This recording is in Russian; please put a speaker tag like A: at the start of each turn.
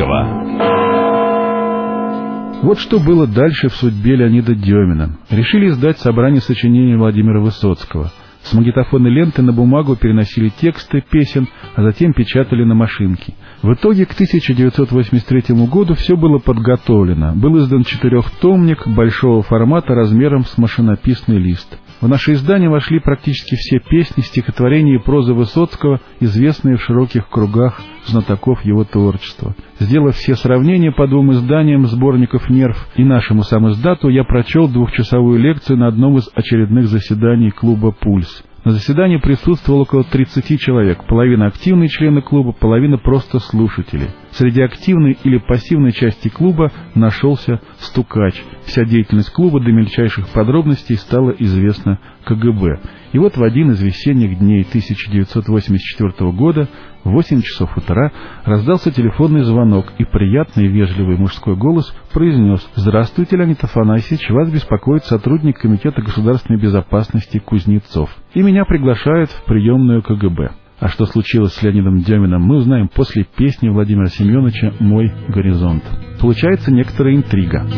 A: Вот что было дальше в судьбе Леонида Демина. Решили издать собрание сочинений Владимира Высоцкого. С магнитофонной ленты на бумагу переносили тексты песен, а затем печатали на машинке. В итоге к 1983 году все было подготовлено. Был издан 4-томник большого формата размером с машинописный лист. В наше издание вошли практически все песни, стихотворения и проза Высоцкого, известные в широких кругах знатоков его творчества. Сделав все сравнения по двум изданиям сборников «Нерв» и нашему самиздату, я прочел 2-часовую лекцию на одном из очередных заседаний клуба «Пульс». На заседании присутствовало около 30 человек, половина активные члены клуба, половина просто слушатели. Среди активной или пассивной части клуба нашелся стукач. Вся деятельность клуба до мельчайших подробностей стала известна КГБ. И вот в один из весенних дней 1984 года в 8 часов утра раздался телефонный звонок, и приятный и вежливый мужской голос произнес: «Здравствуйте, Леонид Афанасьевич, вас беспокоит сотрудник Комитета государственной безопасности Кузнецов, и меня приглашают в приемную КГБ». А что случилось с Леонидом Деминым, мы узнаем после песни Владимира Семеновича «Мой горизонт». Получается некоторая интрига.